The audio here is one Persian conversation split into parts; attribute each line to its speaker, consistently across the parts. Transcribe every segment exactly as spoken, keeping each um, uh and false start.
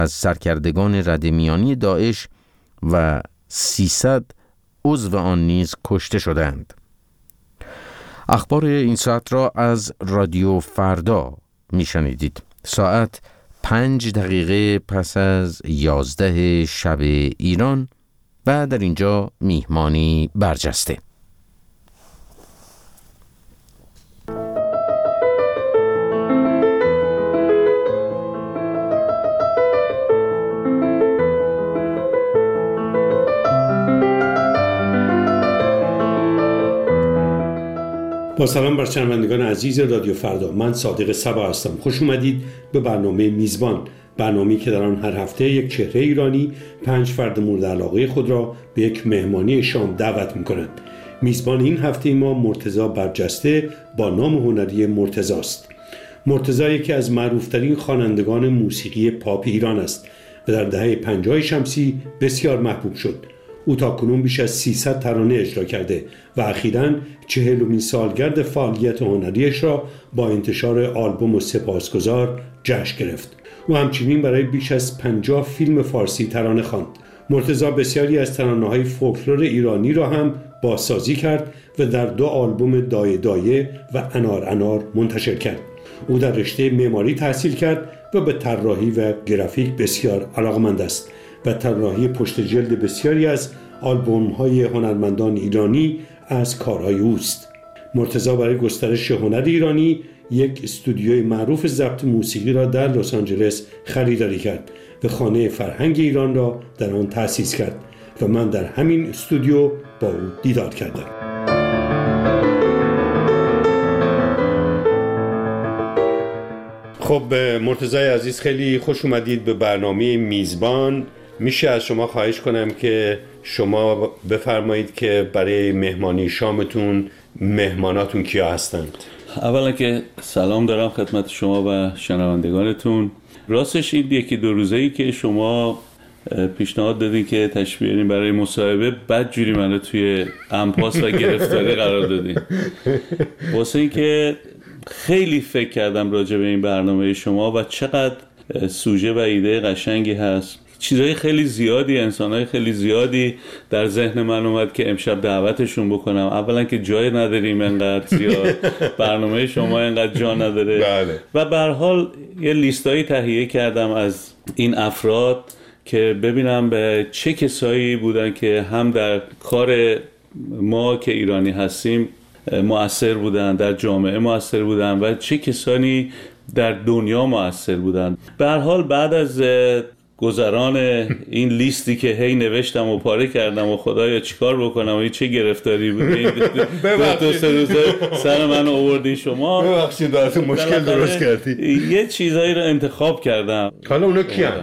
Speaker 1: از سرکردگان ردمیانی داعش و سیصد عضو آن نیز کشته شدند. اخبار این ساعت را از رادیو فردا میشنیدید. ساعت پنج دقیقه پس از یازده شب ایران و در اینجا میهمانی برجسته.
Speaker 2: با سلام بر شنوندگان عزیز رادیو فردا، من صادق صبا هستم. خوش اومدید به برنامه میزبان، برنامه‌ای که در آن هر هفته یک چهره ایرانی پنج فرد مورد علاقه خود را به یک مهمانی شام دعوت می‌کنند. میزبان این هفته ما مرتضی برجسته با نام هنری مرتضی است. مرتضی یکی از معروف‌ترین خوانندگان موسیقی پاپ ایران است و در دهه پنجاه شمسی بسیار محبوب شد. او تاکنون بیش از سیصد ترانه اجرا کرده و اخیراً چهلمین سالگرد فعالیت هنریش را با انتشار آلبوم سپاسگزار جشن گرفت. او همچنین برای بیش از پنجاه فیلم فارسی ترانه خواند. مرتضی بسیاری از ترانه‌های فولکلور ایرانی را هم بازسازی کرد و در دو آلبوم دایه دایه و انار انار منتشر کرد. او در رشته معماری تحصیل کرد و به طراحی و گرافیک بسیار علاقه‌مند است و طراحی پشت جلد بسیاری از آلبوم‌های هنرمندان ایرانی از کارهای اوست. مرتضی برای گسترش هنر ایرانی یک استودیوی معروف ضبط موسیقی را در لس آنجلس خریداری کرد و خانه فرهنگ ایران را در آن تأسیس کرد و من در همین استودیو با او دیدار کردم. خب مرتضی عزیز، خیلی خوش اومدید به برنامه میزبان. میشه از شما خواهش کنم که شما بفرمایید که برای مهمانی شامتون مهماناتون کیا هستند؟
Speaker 3: اولا که سلام دارم خدمت شما و شنوندگانتون. راستش این یکی دو روزه‌ای که شما پیشنهاد دادین که تشریف بیارین برای مصاحبه، بدجوری منو توی امپاس و گرفتاری قرار دادین. واسه این که خیلی فکر کردم راجع به این برنامه شما و چقدر سوژه و ایده قشنگی هست. چیزای خیلی زیادی، انسانای خیلی زیادی در ذهن من اومد که امشب دعوتشون بکنم. اولا که جای نداریم انقدر زیاد، برنامه شما انقدر جا نداره.
Speaker 2: بله.
Speaker 3: و به هر حال یه لیستایی تهیه کردم از این افراد که ببینم به چه کسایی بودن که هم در کار ما که ایرانی هستیم مؤثر بودن، در جامعه مؤثر بودن و چه کسانی در دنیا مؤثر بودن. به هر حال بعد از گذران این لیستی که هی نوشتم و پاره کردم و خدایا چیکار بکنم و چه گرفتاری بود این دو سه روزه سر من آوردین شما،
Speaker 2: ببخشید براتون مشکل درست کردی.
Speaker 3: یه چیزایی رو انتخاب کردم.
Speaker 2: حالا اونا کیان؟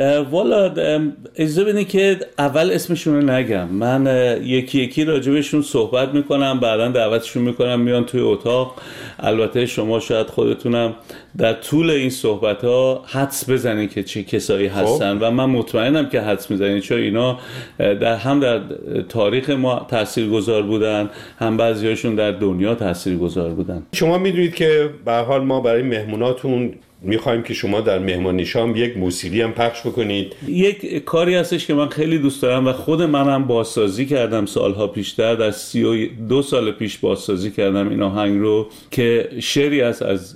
Speaker 3: والا اجازه بدین که اول اسمشون رو نگم. من یکی یکی راجبشون صحبت میکنم، بعدا دعوتشون میکنم میان توی اتاق. البته شما شاید خودتونم در طول این صحبت ها حدس بزنید که چه کسایی هستن و من مطمئنم که حدس میزنید، چون اینا در هم در تاریخ ما تاثیرگذار بودن، هم بعضیاشون در دنیا تاثیرگذار بودن.
Speaker 2: شما میدونید که به هر حال ما برای مهموناتون میخوایم که شما در مهمانی شام یک موسیقی هم پخش بکنید.
Speaker 3: یک کاری هستش که من خیلی دوست دارم و خود منم بازسازی کردم سالها پیشتر، در سی و دو سال پیش بازسازی کردم این آهنگ رو که شعری است از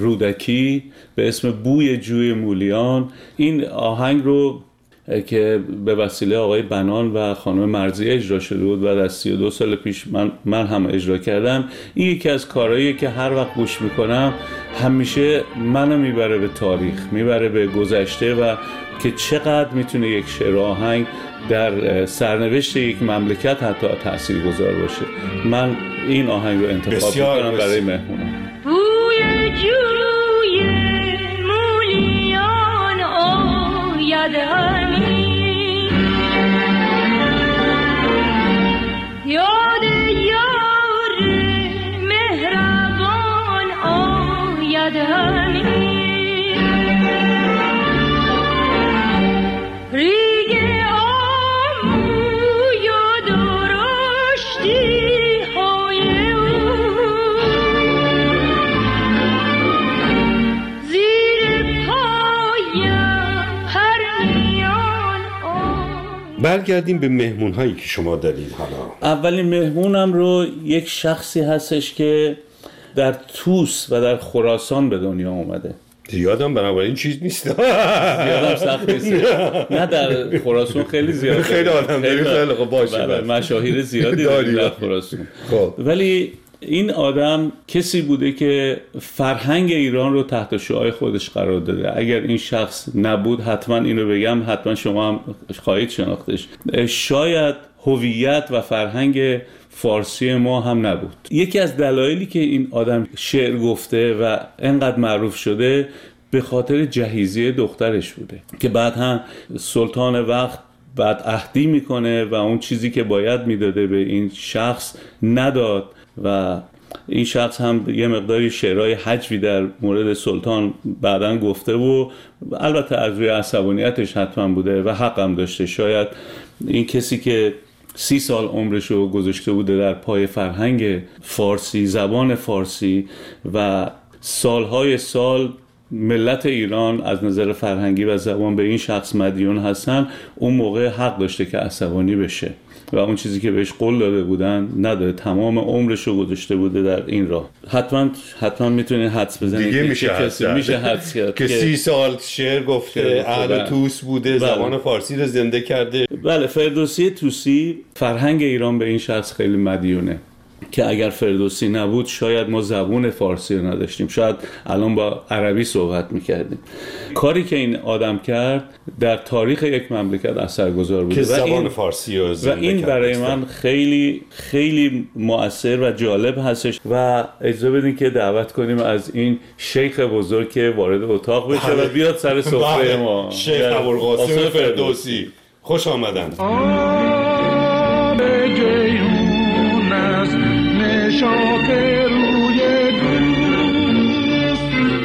Speaker 3: رودکی به اسم بوی جوی مولیان. این آهنگ رو که به وسیله آقای بنان و خانم مرضی اجرا شده بود و در سی و دو سال پیش من, من هم اجرا کردم. این یکی از کارهاییه که هر وقت گوش میکنم همیشه منو میبره به تاریخ، میبره به گذشته و که چقدر میتونه یک شعر آهنگ در سرنوشت یک مملکت حتی تاثیرگذار باشه. من این آهنگ رو انتخاب میکنم برای مهمونم.
Speaker 4: بوی جوی مولیان آید همی، یاد یار مهربان آید همی، ریگ آموی و درشتی های او، زیر پایم هر
Speaker 2: برگردیم به مهمون هایی که شما دارید. حالا
Speaker 3: اولین مهمونم رو یک شخصی هستش که در توس و در خراسان به دنیا اومده.
Speaker 2: زیادم بنابراین چیز نیست.
Speaker 3: زیادم سخت نیست. نه در خراسان خیلی زیاده.
Speaker 2: خیلی آدم داریم. خیلی خب باشه.
Speaker 3: مشاهیر زیادی داریم در خراسان. ولی این آدم کسی بوده که فرهنگ ایران رو تحت شعاع خودش قرار داده. اگر این شخص نبود، حتما اینو بگم، حتما شما هم خواهید شناختش، شاید هویت و فرهنگ فارسی ما هم نبود. یکی از دلایلی که این آدم شعر گفته و انقدر معروف شده به خاطر جهیزیه دخترش بوده که بعد هم سلطان وقت بعد عهدی میکنه و اون چیزی که باید میداده به این شخص نداد و این شخص هم یه مقداری شعرهای هجوی در مورد سلطان بعداً گفته و البته از روی عصبانیتش حتما بوده و حق هم داشته. شاید این کسی که سی سال عمرشو گذاشته بوده در پای فرهنگ فارسی، زبان فارسی و سالهای سال ملت ایران از نظر فرهنگی و زبان به این شخص مدیون هستن، اون موقع حق داشته که عصبانی بشه و اون چیزی که بهش قول داده بودن نداده. تمام عمرشو گذاشته بوده در این راه. حتما حتما میتونید حدس بزنید
Speaker 2: دیگه میشه حدس
Speaker 3: میشه حدس کرد
Speaker 2: که سی سال شعر گفته، اهل توس بوده، زبان فارسی رو زنده کرده.
Speaker 3: بله، فردوسی توسی فرهنگ ایران به این شخص خیلی مدیونه که اگر فردوسی نبود شاید ما زبان فارسی رو نداشتیم، شاید الان با عربی صحبت میکردیم. کاری که این آدم کرد در تاریخ یک مملکت اثرگذار بوده
Speaker 2: که زبان
Speaker 3: این
Speaker 2: فارسی رو
Speaker 3: و این برای من خیلی خیلی مؤثر و جالب هستش و اجازه بدین که دعوت کنیم از این شیخ بزرگ که وارد اتاق بشه و بیاد سر سفره ما.
Speaker 2: شیخ ابوالقاسم فردوسی، خوش آمدن.
Speaker 5: نشاط روی دوست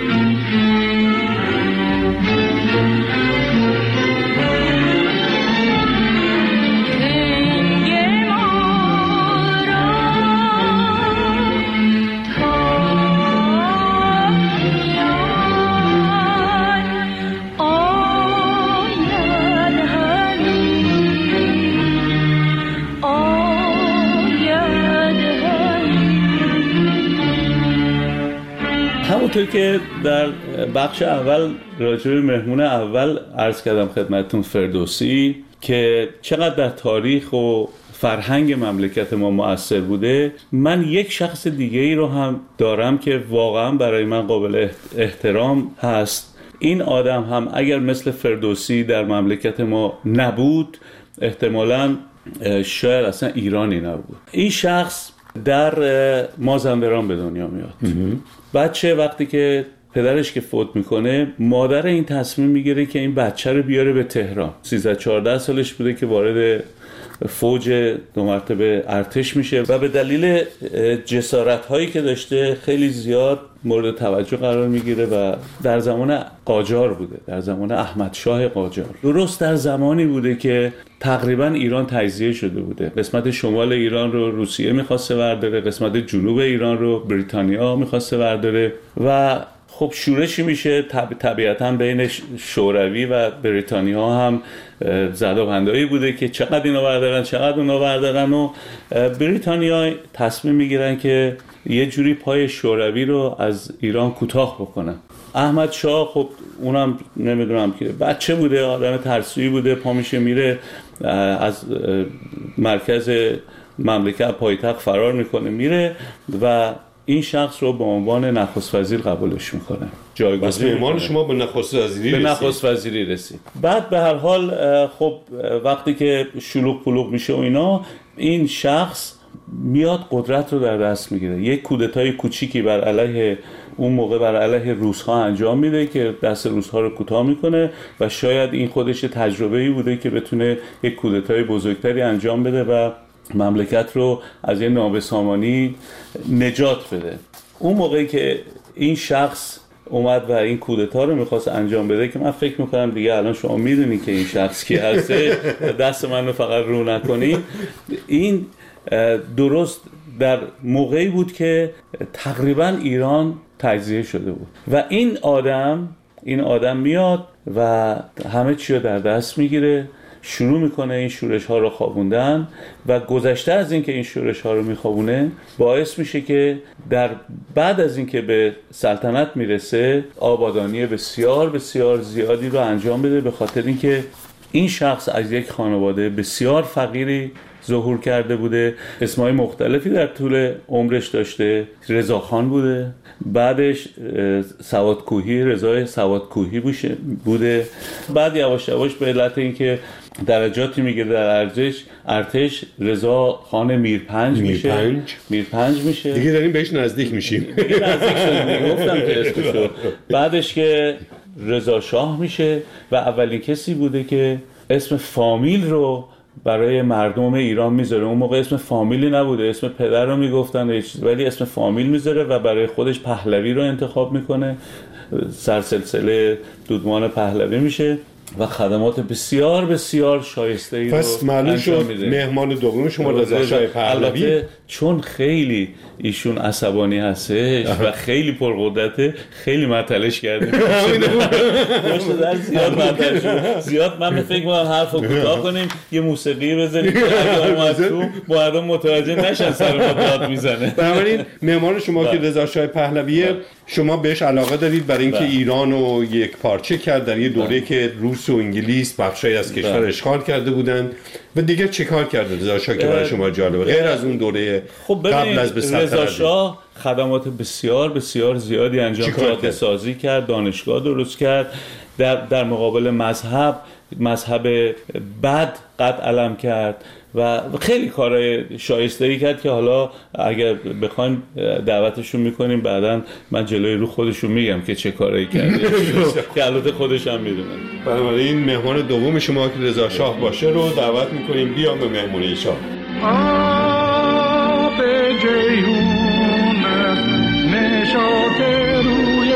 Speaker 4: هنگ ما را تایان آید
Speaker 3: همونطور که در بخش اول راجع به مهمون اول عرض کردم خدمتتون فردوسی که چقدر در تاریخ و فرهنگ مملکت ما مؤثر بوده، من یک شخص دیگه ای رو هم دارم که واقعا برای من قابل احترام هست. این آدم هم اگر مثل فردوسی در مملکت ما نبود، احتمالاً شاید اصلا ایرانی نبود. این شخص در مازندران به دنیا میاد. بچه وقتی که پدرش که فوت میکنه، مادر این تصمیم میگیره که این بچه رو بیاره به تهران. سیزده چهارده سالش بوده که وارد فوج دو مرتبه ارتش میشه و به دلیل جسارت هایی که داشته خیلی زیاد مورد توجه قرار میگیره و در زمان قاجار بوده، در زمان احمد شاه قاجار. درست در زمانی بوده که تقریبا ایران تجزیه شده بوده. قسمت شمال ایران رو روسیه میخواسته برداره، قسمت جنوب ایران رو بریتانیا میخواسته برداره و خب شورشی میشه طب... طبیعتاً بین شوروی و بریتانیا هم زد و بندایی بوده که چقدر اینو بردارن چقدر اونو بردارن و بریتانیا تصمیم میگیرن که یه جوری پای شوروی رو از ایران کوتاه بکنن. احمد شاه خب اونم نمیدونم که بچه بوده، آدم ترسویی بوده، پا میشه میره از مرکز مملکت پایتخت فرار میکنه میره و این شخص رو به عنوان نخست وزیر قبولش میکنه.
Speaker 2: جایگزین ایمان شما به نخست وزیری
Speaker 3: به
Speaker 2: رسید.
Speaker 3: نخست وزیری رسید. بعد به هر حال خب وقتی که شلوغ پلوغ میشه و اینا، این شخص میاد قدرت رو در دست میگیره. یک کودتای کوچیکی بر علیه اون موقع بر علیه روس‌ها انجام میده که دست روس‌ها رو کوتاه میکنه و شاید این خودش تجربه‌ای بوده که بتونه یک کودتای بزرگتری انجام بده و مملکت رو از یه نابسامانی نجات بده. اون موقعی که این شخص اومد و این کودتا رو میخواست انجام بده که من فکر میکنم دیگه الان شما میدونی که این شخص کی هسته، دست من رو فقط رو نکنید. این درست در موقعی بود که تقریبا ایران تجزیه شده بود و این آدم این آدم میاد و همه چی رو در دست میگیره شروع میکنه این شورش ها رو خوابوندن و گذشته از این که این شورش ها رو میخوابونه باعث میشه که در بعد از این که به سلطنت میرسه آبادانی بسیار بسیار زیادی رو انجام بده، به خاطر اینکه این شخص از یک خانواده بسیار فقیری ظهور کرده بوده، اسمای مختلفی در طول عمرش داشته. رضاخان بوده، بعدش سوادکوهی، رضای سوادکوهی بوده، بعد یواش یواش به علت اینکه درجاتی میگیره در ارتش ارتش رضا خان میرپنج میشه
Speaker 2: میرپنج
Speaker 3: میرپنج میشه
Speaker 2: دیگه داریم بهش نزدیک میشیم
Speaker 3: دیگه نزدیک شدیم، گفتم که اسمشو. بعدش که رضا شاه میشه و اولین کسی بوده که اسم فامیل رو برای مردم ایران میذاره. اون موقع اسم فامیلی نبوده، اسم پدر رو میگفتن ولی اسم فامیل میذاره و برای خودش پهلوی رو انتخاب میکنه، سرسلسله دودمان پهلوی میشه و خدمات بسیار بسیار شایسته ای رو
Speaker 2: پس معلوم شد مهمان دوم شما رضا شاه پهلوی.
Speaker 3: البته چون خیلی ایشون عصبانی هستش و خیلی پرقدرته، خیلی معطلش کردیم. باشه در زیاد معطل شد. زیاد من فکر می‌کنم حرفو کوتاه کنیم، یه موسیقی بذاریم که اگه تو مردم متوجه نشن سر ما داد میزنه.
Speaker 2: بنابراین مهمان شما که رضا شاه پهلویه، شما بهش علاقه دارید برای اینکه ایران رو یک پارچه کرد در یه دوره که روس و انگلیس بخشی از کشور اشغال کرده بودند و دیگه چه کار کرده رضا شاه که برای شما جالبه غیر از اون دوره قبل از به سلطنت؟
Speaker 3: رضا شاه خدمات بسیار بسیار زیادی انجام داد، جاده سازی کرد، دانشگاه درست کرد، در در مقابل مذهب مذهب بد قد علم کرد و خیلی کارهای شایسته‌ای کرد که حالا اگر بخوایم دعوتشون میکنیم بعداً من جلوی رو خودشون میگم که چه کارایی کرده که البته خودش هم میدونه.
Speaker 2: بنابراین مهمان دوم شما که رضا شاه باشه رو دعوت میکنیم بیام به مهمونی شاه.
Speaker 5: آب جیهون نشاط روی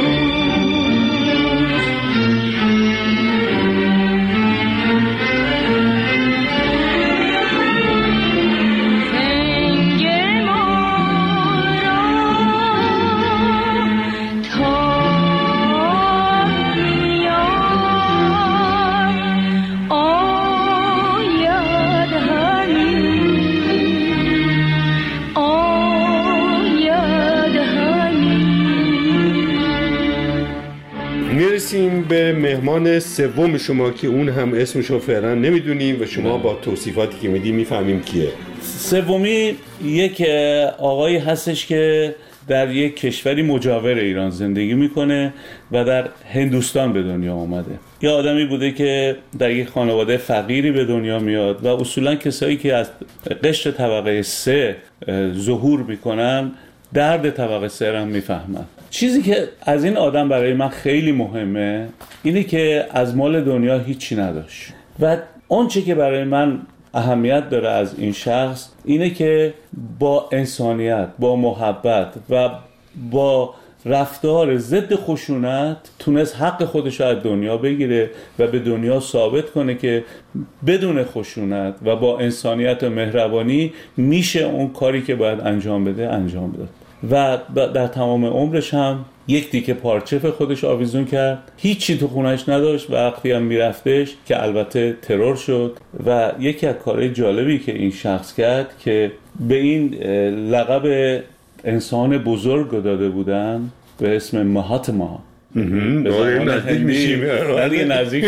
Speaker 2: میرسیم به مهمان سوم شما که اون هم اسمشو فعلا نمیدونیم و شما با توصیفاتی که میدی میفهمیم کیه.
Speaker 3: سومی یک آقایی هستش که در یک کشوری مجاور ایران زندگی میکنه و در هندوستان به دنیا آمده. یه آدمی بوده که در یک خانواده فقیری به دنیا میاد و اصولا کسایی که از قشر طبقه سه ظهور میکنن درد طبقه سه هم میفهمن. چیزی که از این آدم برای من خیلی مهمه اینه که از مال دنیا هیچی نداشت و اون چی که برای من اهمیت داره از این شخص اینه که با انسانیت، با محبت و با رفتار ضد خشونت تونست حق خودش رو از دنیا بگیره و به دنیا ثابت کنه که بدون خشونت و با انسانیت و مهربانی میشه اون کاری که باید انجام بده انجام بده. و در تمام عمرش هم یک تیکه پارچه به خودش آویزون کرد، هیچی تو خونش نداشت و وقتی هم میرفتش که البته ترور شد. و یکی از کارهای جالبی که این شخص کرد که به این لقب انسان بزرگ داده بودن به اسم مهاتما،
Speaker 2: نزدیک میشیم
Speaker 3: نزدیک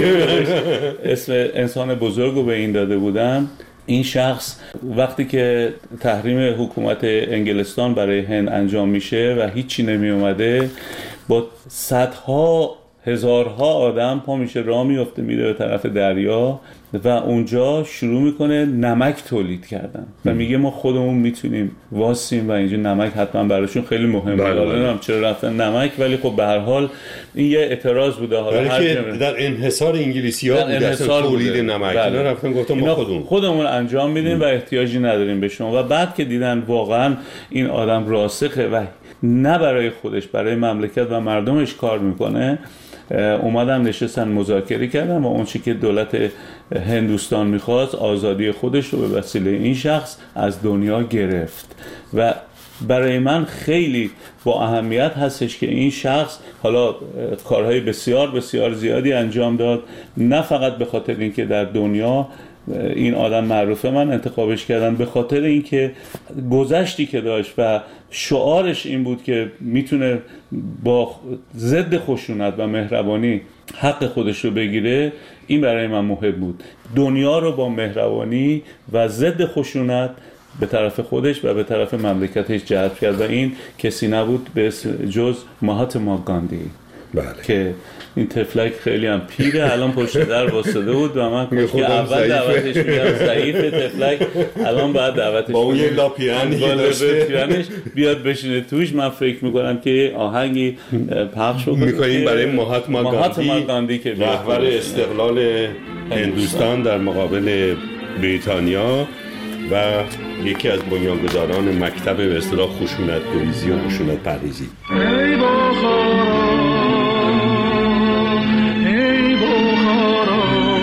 Speaker 3: اسم انسان بزرگ رو به این داده بودن. این شخص وقتی که تحریم حکومت انگلستان برای هند انجام میشه و هیچی نمی اومده، با صدها هزارها آدم پا میشه راه میفته میره به طرف دریا و اونجا شروع میکنه نمک تولید کردن و میگه ما خودمون میتونیم واسیم و اینجا نمک حتما براشون خیلی مهمه. حالا نمیدونم چرا رفتن نمک، ولی خب به هر حال این یه اعتراض بوده. حالا
Speaker 2: هر که در انحصار انگلیسی‌ها بوده اصلا تولید نمک، اینا رفتن گفتن ما خودمون
Speaker 3: خودمون انجام میدیم و احتیاجی نداریم به شما. و بعد که دیدن واقعا این آدم راسخه و نه برای خودش برای مملکت و مردمش کار میکنه، اومدن نشستن مذاکره کردن و اون چیزی که دولت هندوستان میخواست آزادی خودش رو به وسیله این شخص از دنیا گرفت. و برای من خیلی با اهمیت هستش که این شخص حالا کارهای بسیار بسیار زیادی انجام داد، نه فقط به خاطر اینکه در دنیا این آدم معروفه من انتخابش کردم، به خاطر اینکه گذشتی که داشت و شعارش این بود که میتونه با ضد خشونت و مهربانی حق خودش رو بگیره. این برای من مهم بود، دنیا رو با مهربانی و ضد خشونت به طرف خودش و به طرف مملکتش جلب کرد و این کسی نبود به اسم جز مهاتما گاندی.
Speaker 2: بله.
Speaker 3: که این تفلک خیلی هم پیره، الان پشت در واسطه بود و من که اول دعوتش میگم ضعیف تفلک، الان بعد دعوتش
Speaker 2: با اون یه لاپیانی
Speaker 3: داشته بیاد بشینه توش. من فکر میکنم که آهنگی پخش بکنیم
Speaker 2: میکنیم برای مهاتما
Speaker 3: گاندی, گاندی که
Speaker 2: رهبر استقلال هندوستان در مقابل بریتانیا و یکی از بنیانگذاران مکتب به اصطلاح خشونت گریزی و خشونت پرهیزی.
Speaker 5: ای بخارا ای بخارا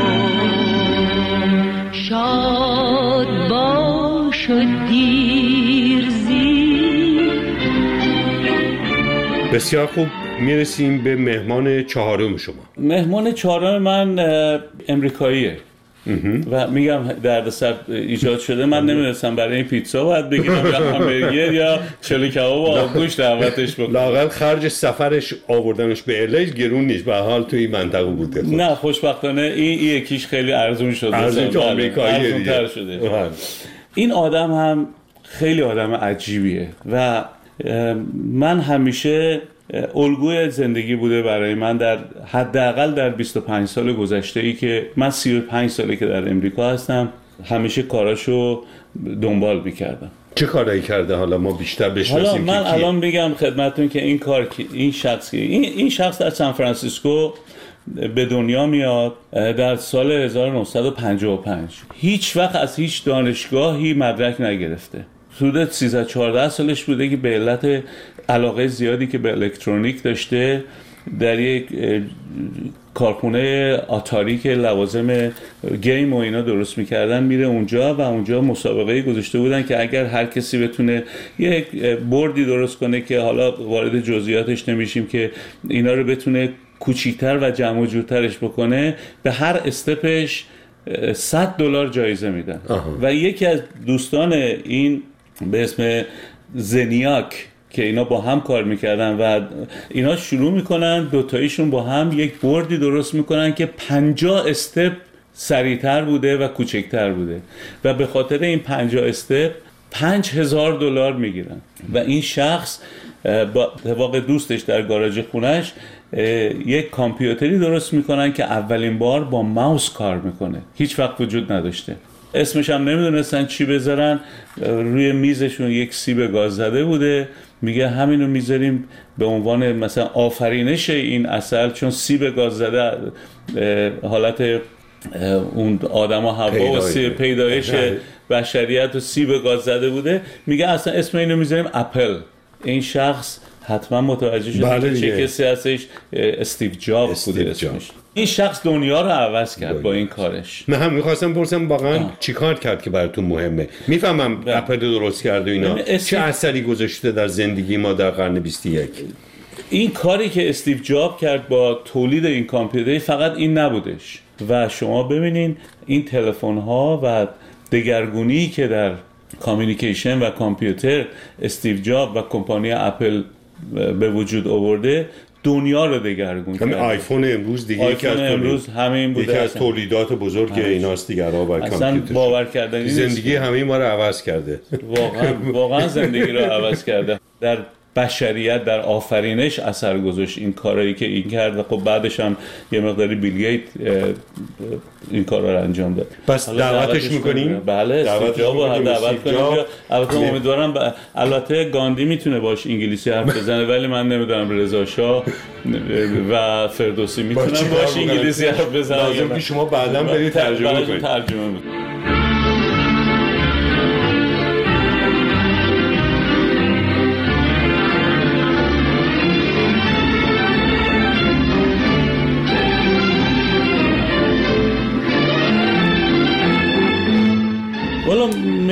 Speaker 4: شاد باش و دیرزی.
Speaker 2: بسیار خوب، میرسیم به مهمان چهارم شما.
Speaker 3: مهمان چهارم من امریکاییه و میگم دردسر ایجاد شده. من نمیدونستم برای این پیتزا باید بگیرم یا همبرگر یا چلو کباب و آبگوشت دعوتش بکنم.
Speaker 2: لااقل خرج سفرش آوردنش به الی گرون نیست، به حال توی این منطقه بوده. خود.
Speaker 3: نه خوشبختانه این یکیش خیلی ارزون شده،
Speaker 2: ارزون تو آمریکاییه دیگه
Speaker 3: شده. این آدم هم خیلی آدم عجیبیه و من همیشه الگوی زندگی بوده برای من در حداقل در بیست و پنج سال گذشته ای که من سی و پنج ساله که در امریکا هستم، همیشه کاراشو دنبال می‌کردم.
Speaker 2: چه کارایی کرده حالا ما بیشتر بشناسیم؟
Speaker 3: حالا من الان میگم خدمتتون که این کار این شخصی این این شخص در سان فرانسیسکو به دنیا میاد در سال هزار و نهصد و پنجاه و پنج. هیچ وقت از هیچ دانشگاهی مدرک نگرفته. حدود سیزده چهارده سالش بوده که به علت علاقه زیادی که به الکترونیک داشته در یک کارخونه آتاری که لوازم گیم و اینا درست میکردن میره اونجا و اونجا مسابقه گذاشته بودن که اگر هر کسی بتونه یک بوردی درست کنه که حالا وارد جزئیاتش نمیشیم که اینا رو بتونه کوچیک‌تر و جمع و جورترش بکنه، به هر استپش صد دلار جایزه میدن. آها. و یکی از دوستان این به اسم زنیاک که اینا با هم کار میکردن و اینا شروع میکنن دوتاییشون با هم یک بوردی درست میکنن که پنجاه استپ سریعتر بوده و کوچکتر بوده و به خاطر این پنجاه استپ پنج هزار دلار میگیرن. و این شخص با اتفاق دوستش در گاراژ خونش یک کامپیوتری درست میکنن که اولین بار با ماوس کار میکنه، هیچ وقت وجود نداشته. اسمش هم نمیدونستن چی بذارن، روی میزشون یک سیب گاز زده بوده، میگه همینو میذاریم به عنوان مثلا آفرینش این عسل، چون سیب گاز زده حالت اون آدم و حوا و سیب پیدایش بشریت و سیب گاز زده بوده، میگه اصلا اسم اینو میذاریم اپل. این شخص حتما متوجه شده
Speaker 2: بله
Speaker 3: چه کسی هستش، استیو جابز بوده اسمش. این شخص دنیا رو عوض کرد با این کارش.
Speaker 2: من هم میخواستم پرسم واقعا چیکار کرد که براتون مهمه؟ میفهمم اپل درست کرده و اینا، چه اثری گذاشته در زندگی ما در قرن بیست و یک؟
Speaker 3: این کاری که استیو جاب کرد با تولید این کامپیوتر فقط این نبودش و شما ببینین این تلفن ها و دگرگونی که در کامیونیکیشن و کامپیوتر استیو جاب و کمپانی اپل به وجود آورده دنیا رو دگرگون کرد.
Speaker 2: آیفون امروز دیگه یکی از
Speaker 3: امروز همین بوده،
Speaker 2: یکی از تولیدات بزرگ ایناست دیگه. را با کامپیوتر
Speaker 3: باور کردنی
Speaker 2: زندگی همه ما رو عوض کرده.
Speaker 3: واقعا واقعا زندگی رو عوض کرده. در بشریت در آفرینش اثر گذاشت این کارایی که این کرد و خب بعدش هم یه مقداری بیل گیت این کارا رو انجام داد.
Speaker 2: پس دعوتش می‌کنیم؟
Speaker 3: بله، دعوتش رو دعوت کنیم. البته امیدوارم البته گاندی میتونه باش انگلیسی حرف بزنه ولی من نمیدونم رضا شاه و فردوسی میتونن باش انگلیسی حرف بزنن.
Speaker 2: لازم که شما بعداً برید ترجمه کنید.
Speaker 3: ترجمه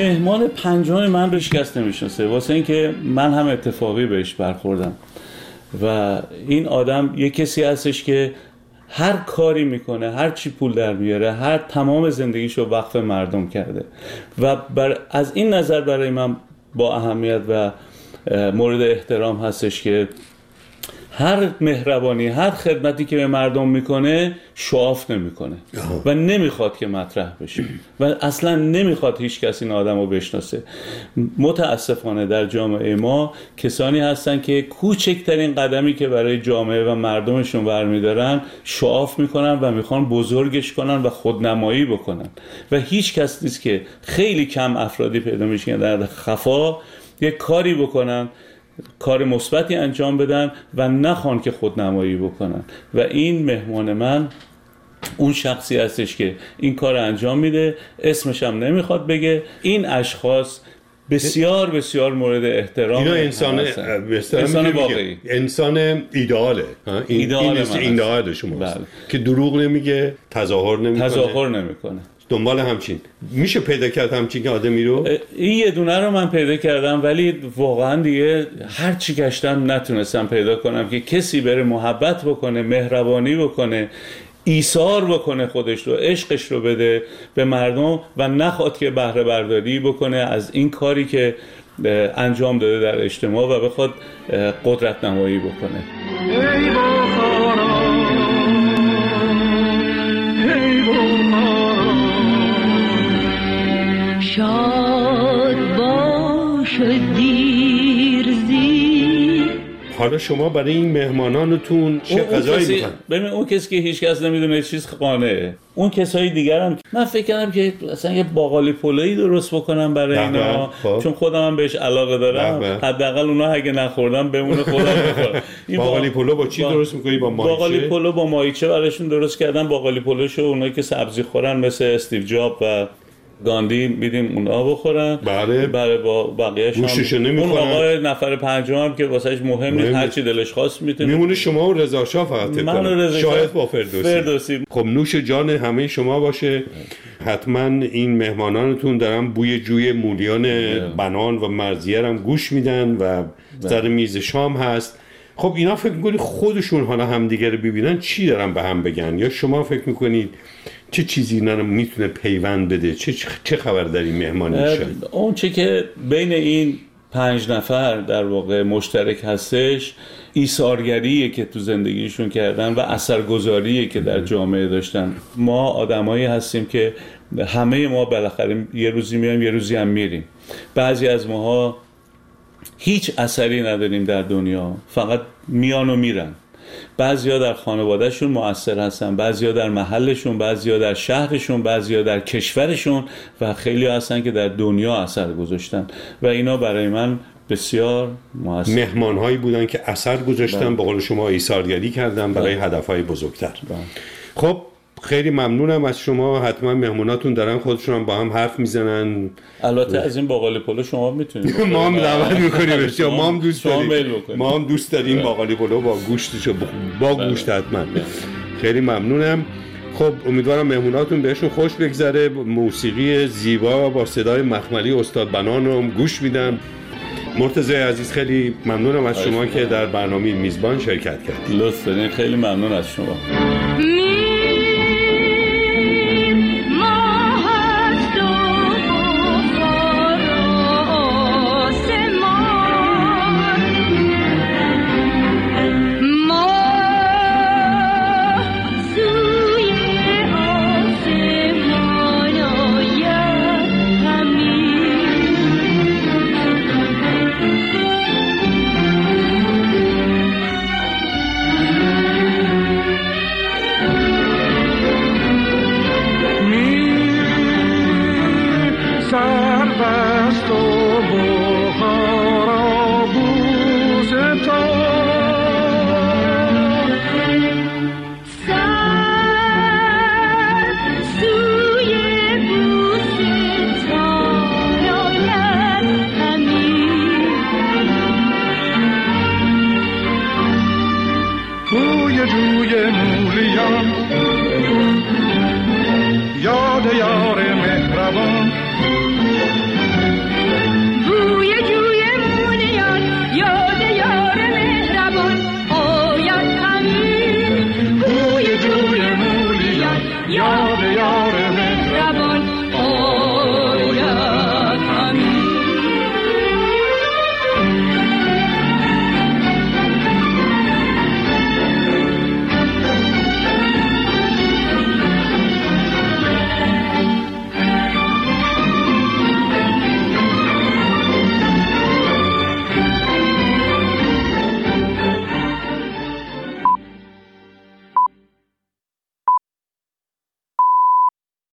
Speaker 3: مهمان پنجم من رو هیچکس نمیشناسه، واسه اینکه من هم اتفاقی بهش برخوردم و این آدم یه کسی هستش که هر کاری میکنه، هر چی پول در میاره، هر تمام زندگیشو وقف مردم کرده و بر از این نظر برای من با اهمیت و مورد احترام هستش که هر مهربانی، هر خدمتی که به مردم میکنه شعاف نمیکنه و نمیخواد که مطرح بشه و اصلا نمیخواد هیچ کس این آدم رو بشناسه. متاسفانه در جامعه ما کسانی هستن که کوچکترین قدمی که برای جامعه و مردمشون برمیدارن شعاف میکنن و میخوان بزرگش کنن و خودنمایی بکنن و هیچ کس نیست که خیلی کم افرادی پیدا میشن در خفا یک کاری بکنن، کار مثبتی انجام بدن و نخوان که خودنمایی بکنن و این مهمان من اون شخصی هستش که این کار انجام میده، اسمش هم نمیخواد بگه. این اشخاص بسیار بسیار مورد احترام،
Speaker 2: اینا انسان
Speaker 3: انسان واقعی،
Speaker 2: انسان ایدئاله، این
Speaker 3: ایدئال
Speaker 2: این ایدئال شماست که دروغ نمیگه، تظاهر نمیکنه،
Speaker 3: تظاهر نمیکنه.
Speaker 2: دنبال همچین میشه پیدا کرد همچین که آدمی رو؟
Speaker 3: این یه دونه رو من پیدا کردم ولی واقعا دیگه هر چی گشتم نتونستم پیدا کنم که کسی بره محبت بکنه، مهربانی بکنه، ایثار بکنه، خودش رو، عشقش رو بده به مردم و نخواد که بهره برداری بکنه از این کاری که انجام داده در اجتماع و بخواد قدرت نمایی بکنه.
Speaker 5: ای بخارا ای بخارا
Speaker 4: شاد باش دیرزی.
Speaker 2: حالا شما برای این مهمانانتون چه غذایی می‌خواید؟
Speaker 3: ببین اون کسی که هیچ کس نمیدونه چیز قانعه، اون کسای دیگر هم من فکر کردم که مثلا یه باقالی پلویی درست بکنم برای اینا چون خودم هم بهش علاقه دارم، حداقل اونا اگه نخوردن بمونه خودم بخورم.
Speaker 2: باقالی پلو با چی با... درست می‌کنی؟ با ماهیچه؟ باقالی
Speaker 3: پلو با ماهیچه براشون درست کردم. باقالی پلوشو اونایی که سبزی خورن مثل استیو جاب و گاندی میدیم اونا بخورن.
Speaker 2: بله
Speaker 3: بله با بقیه‌اش هم اون آقای نفر پنجم هم که واسهش مهم نیست، هر چی دلش خواست میتونه.
Speaker 2: میمونه شما و رضا شاه فقط
Speaker 3: من
Speaker 2: شاید با فردوسی.
Speaker 3: فردوسی
Speaker 2: خب نوش جان همه شما باشه. حتما این مهمانانتون دارن بوی جوی مولیان بنان و مرضیه هم گوش میدن و سر میز شام هست. خب اینا فکر میکنید خودشون حالا همدیگه رو ببینن چی دارن به هم بگن یا شما فکر میکنید چه چیزی اینا رو میتونه پیوند بده؟ چه چه خبر در این مهمانی میشه؟
Speaker 3: اون چه که بین این پنج نفر در واقع مشترک هستش ایثارگریه که تو زندگیشون کردن و اثرگذاریه که در جامعه داشتن. ما آدمایی هستیم که همه ما بالاخره یه روزی میایم یه روزی هم میریم. بعضی از ماها هیچ اثری نداریم در دنیا، فقط میان و میرن. بعضیا در خانوادهشون مؤثر هستن، بعضیا در محلشون، بعضیا در شهرشون، بعضیا در کشورشون و خیلی هستن که در دنیا اثر گذاشتن و اینا برای من بسیار مؤثر
Speaker 2: مهمان‌هایی بودن که اثر گذاشتن، به قول شما ایثارگری کردن برای هدف‌های بزرگتر.
Speaker 3: بله.
Speaker 2: خب خیلی ممنونم از شما. حتما مهموناتون دارن خودشون هم با هم حرف میزنن.
Speaker 3: البته از این باقالی پلو شما میتونید
Speaker 2: ما هم دعوت میکنیم بسیار. ما هم دوست داریم ما هم دوست داریم باقالی پلو با گوشتشو با گوشت حتما. خیلی ممنونم. خب امیدوارم مهموناتون بهشون خوش بگذره. موسیقی زیبا با صدای مخملی استاد بنان رو گوش میدن. مرتضی عزیز خیلی ممنونم از شما که در برنامه میزبان شرکت کردید.
Speaker 3: لطف دارین. خیلی ممنون از شما.